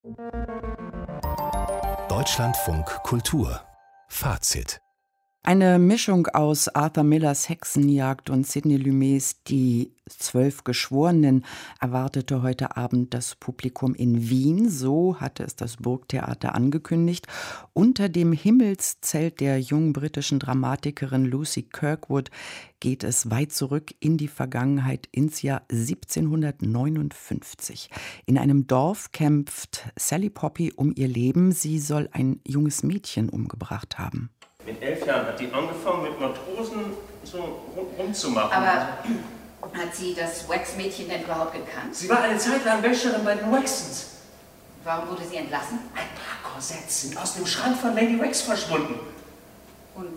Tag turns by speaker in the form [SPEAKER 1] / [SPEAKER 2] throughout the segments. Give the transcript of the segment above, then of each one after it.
[SPEAKER 1] Deutschlandfunk Kultur Fazit.
[SPEAKER 2] Eine Mischung aus Arthur Millers Hexenjagd und Sidney Lumets Die 12 Geschworenen erwartete heute Abend das Publikum in Wien. So hatte es das Burgtheater angekündigt. Unter dem Himmelszelt der jungen britischen Dramatikerin Lucy Kirkwood geht es weit zurück in die Vergangenheit, ins Jahr 1759. In einem Dorf kämpft Sally Poppy um ihr Leben. Sie soll ein junges Mädchen umgebracht haben.
[SPEAKER 3] Mit 11 Jahren hat die angefangen, mit Matrosen so rumzumachen.
[SPEAKER 4] Aber hat sie das Wax-Mädchen denn überhaupt gekannt?
[SPEAKER 3] Sie war eine Zeit lang Wäscherin bei den Waxons.
[SPEAKER 4] Warum wurde sie entlassen?
[SPEAKER 3] Ein paar Korsetts sind aus dem Schrank von Lady Wax verschwunden.
[SPEAKER 4] Und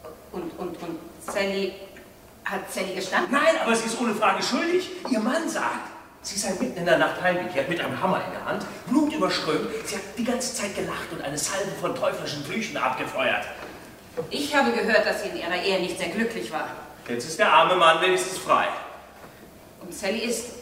[SPEAKER 4] Sally... Hat Sally gestanden?
[SPEAKER 3] Nein, aber sie ist ohne Frage schuldig. Ihr Mann sagt, sie sei mitten in der Nacht heimgekehrt mit einem Hammer in der Hand, blutüberströmt. Sie hat die ganze Zeit gelacht und eine Salve von teuflischen Flüchen abgefeuert.
[SPEAKER 4] Ich habe gehört, dass sie in ihrer Ehe nicht sehr glücklich war.
[SPEAKER 3] Jetzt ist der arme Mann wenigstens frei.
[SPEAKER 4] Und Sally ist...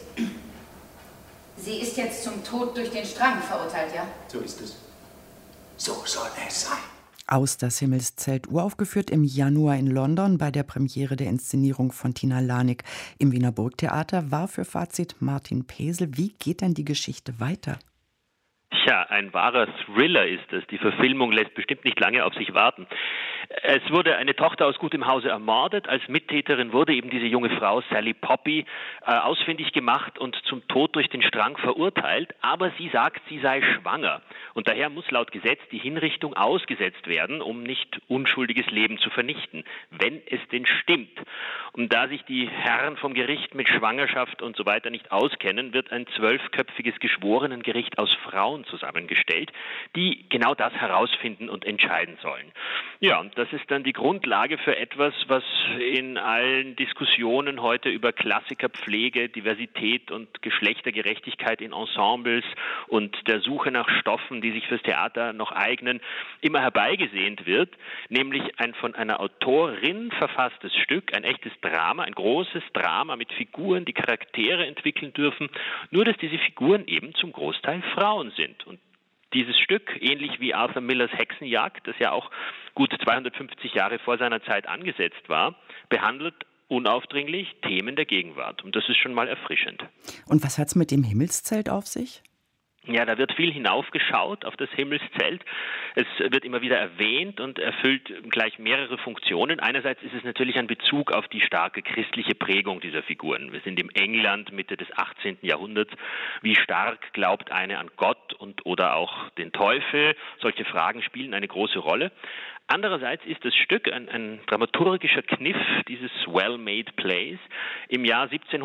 [SPEAKER 4] Sie ist jetzt zum Tod durch den Strang verurteilt, ja?
[SPEAKER 3] So ist es. So soll es sein.
[SPEAKER 2] Aus Das Himmelszelt, uraufgeführt im Januar in London bei der Premiere der Inszenierung von Tina Lanik im Wiener Burgtheater, war für Fazit Martin Pesel. Wie geht denn die Geschichte weiter?
[SPEAKER 5] Tja, ein wahrer Thriller ist es. Die Verfilmung lässt bestimmt nicht lange auf sich warten. Es wurde eine Tochter aus gutem Hause ermordet. Als Mittäterin wurde eben diese junge Frau, Sally Poppy, ausfindig gemacht und zum Tod durch den Strang verurteilt. Aber sie sagt, sie sei schwanger. Und daher muss laut Gesetz die Hinrichtung ausgesetzt werden, um nicht unschuldiges Leben zu vernichten, wenn es denn stimmt. Und da sich die Herren vom Gericht mit Schwangerschaft und so weiter nicht auskennen, wird ein 12-köpfiges Geschworenengericht aus Frauen zusammengestellt, die genau das herausfinden und entscheiden sollen. Ja, und das ist dann die Grundlage für etwas, was in allen Diskussionen heute über Klassikerpflege, Diversität und Geschlechtergerechtigkeit in Ensembles und der Suche nach Stoffen, die sich fürs Theater noch eignen, immer herbeigesehnt wird, nämlich ein von einer Autorin verfasstes Stück, ein echtes Drama, ein großes Drama mit Figuren, die Charaktere entwickeln dürfen, nur dass diese Figuren eben zum Großteil Frauen sind. Und dieses Stück, ähnlich wie Arthur Millers Hexenjagd, das ja auch gut 250 Jahre vor seiner Zeit angesetzt war, behandelt unaufdringlich Themen der Gegenwart. Und das ist schon mal erfrischend.
[SPEAKER 2] Und was hat's mit dem Himmelszelt auf sich?
[SPEAKER 5] Ja, da wird viel hinaufgeschaut auf das Himmelszelt. Es wird immer wieder erwähnt und erfüllt gleich mehrere Funktionen. Einerseits ist es natürlich ein Bezug auf die starke christliche Prägung dieser Figuren. Wir sind im England Mitte des 18. Jahrhunderts. Wie stark glaubt eine an Gott und oder auch den Teufel? Solche Fragen spielen eine große Rolle. Andererseits ist das Stück ein dramaturgischer Kniff dieses Well-Made Plays im Jahr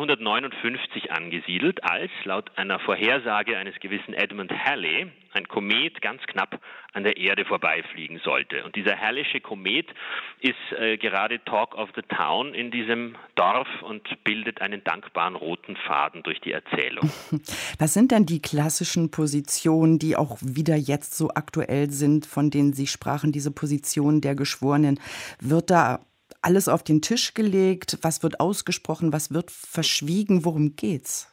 [SPEAKER 5] 1759 angesiedelt, als laut einer Vorhersage eines gewissen Edmund Halley ein Komet ganz knapp an der Erde vorbeifliegen sollte. Und dieser Halley'sche Komet ist gerade Talk of the Town in diesem Dorf und bildet einen dankbaren roten Faden durch die Erzählung.
[SPEAKER 2] Was sind denn die klassischen Positionen, die auch wieder jetzt so aktuell sind, von denen Sie sprachen, diese Position der Geschworenen? Wird da alles auf den Tisch gelegt? Was wird ausgesprochen? Was wird verschwiegen? Worum geht's?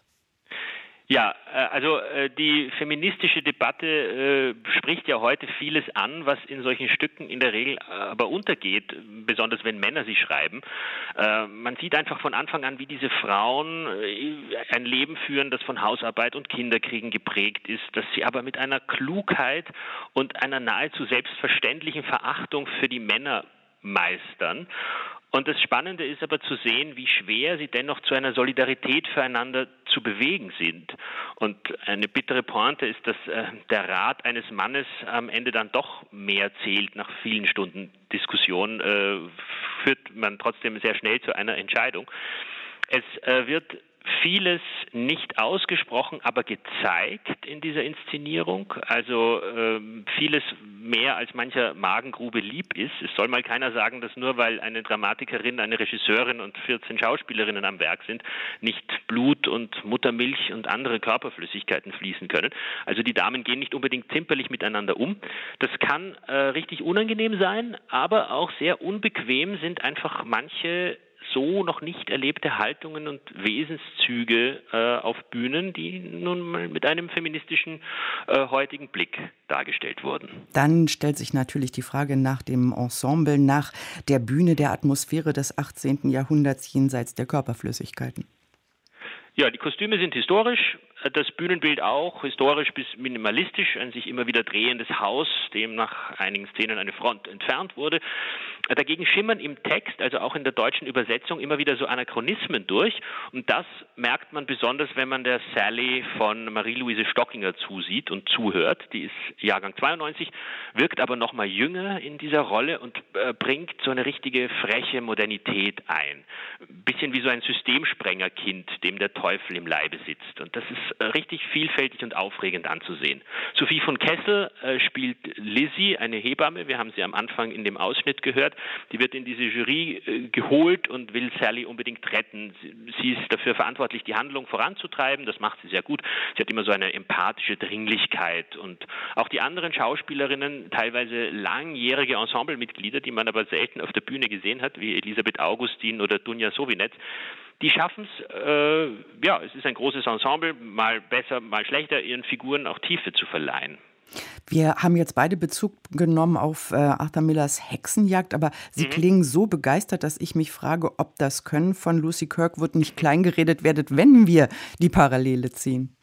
[SPEAKER 5] Ja, also die feministische Debatte spricht ja heute vieles an, was in solchen Stücken in der Regel aber untergeht, besonders wenn Männer sie schreiben. Man sieht einfach von Anfang an, wie diese Frauen ein Leben führen, das von Hausarbeit und Kinderkriegen geprägt ist, dass sie aber mit einer Klugheit und einer nahezu selbstverständlichen Verachtung für die Männer meistern. Und das Spannende ist aber zu sehen, wie schwer sie dennoch zu einer Solidarität füreinander zu bewegen sind. Und eine bittere Pointe ist, dass der Rat eines Mannes am Ende dann doch mehr zählt. Nach vielen Stunden Diskussion führt man trotzdem sehr schnell zu einer Entscheidung. Es wird vieles nicht ausgesprochen, aber gezeigt in dieser Inszenierung. Also vieles mehr als mancher Magengrube lieb ist. Es soll mal keiner sagen, dass nur weil eine Dramatikerin, eine Regisseurin und 14 Schauspielerinnen am Werk sind, nicht Blut und Muttermilch und andere Körperflüssigkeiten fließen können. Also die Damen gehen nicht unbedingt zimperlich miteinander um. Das kann richtig unangenehm sein, aber auch sehr unbequem sind einfach manche so noch nicht erlebte Haltungen und Wesenszüge auf Bühnen, die nun mal mit einem feministischen heutigen Blick dargestellt wurden.
[SPEAKER 2] Dann stellt sich natürlich die Frage nach dem Ensemble, nach der Bühne, der Atmosphäre des 18. Jahrhunderts jenseits der Körperflüssigkeiten.
[SPEAKER 5] Ja, die Kostüme sind historisch, das Bühnenbild auch, historisch bis minimalistisch, ein sich immer wieder drehendes Haus, dem nach einigen Szenen eine Front entfernt wurde. Dagegen schimmern im Text, also auch in der deutschen Übersetzung, immer wieder so Anachronismen durch. Und das merkt man besonders, wenn man der Sally von Marie-Louise Stockinger zusieht und zuhört. Die ist Jahrgang 92, wirkt aber noch mal jünger in dieser Rolle und bringt so eine richtige freche Modernität ein. Ein bisschen wie so ein Systemsprengerkind, dem der Teufel im Leibe sitzt. Und das ist richtig vielfältig und aufregend anzusehen. Sophie von Kessel spielt Lizzie, eine Hebamme. Wir haben sie am Anfang in dem Ausschnitt gehört. Die wird in diese Jury geholt und will Sally unbedingt retten. Sie ist dafür verantwortlich, die Handlung voranzutreiben. Das macht sie sehr gut. Sie hat immer so eine empathische Dringlichkeit. Und auch die anderen Schauspielerinnen, teilweise langjährige Ensemblemitglieder, die man aber selten auf der Bühne gesehen hat, wie Elisabeth Augustin oder Dunja Sovinetz, die schaffen es, es ist ein großes Ensemble, mal besser, mal schlechter, ihren Figuren auch Tiefe zu verleihen.
[SPEAKER 2] Wir haben jetzt beide Bezug genommen auf Arthur Millers Hexenjagd, aber Sie klingen so begeistert, dass ich mich frage, ob das Können von Lucy Kirkwood nicht kleingeredet wird, wenn wir die Parallele ziehen.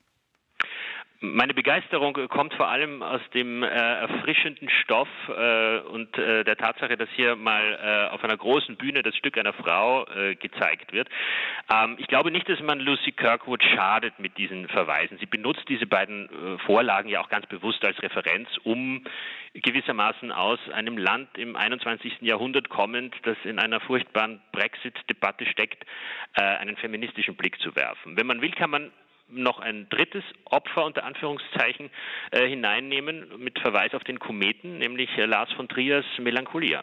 [SPEAKER 5] Meine Begeisterung kommt vor allem aus dem erfrischenden Stoff und der Tatsache, dass hier mal auf einer großen Bühne das Stück einer Frau gezeigt wird. Ich glaube nicht, dass man Lucy Kirkwood schadet mit diesen Verweisen. Sie benutzt diese beiden Vorlagen ja auch ganz bewusst als Referenz, um gewissermaßen aus einem Land im 21. Jahrhundert kommend, das in einer furchtbaren Brexit-Debatte steckt, einen feministischen Blick zu werfen. Wenn man will, kann man noch ein drittes Opfer unter Anführungszeichen hineinnehmen mit Verweis auf den Kometen, nämlich Lars von Triers Melancholia.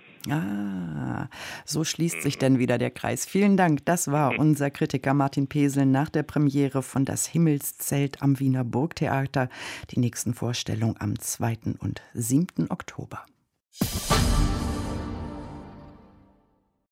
[SPEAKER 2] So schließt sich dann wieder der Kreis. Vielen Dank. Das war unser Kritiker Martin Pesel nach der Premiere von Das Himmelszelt am Wiener Burgtheater. Die nächsten Vorstellungen am 2. und 7. Oktober.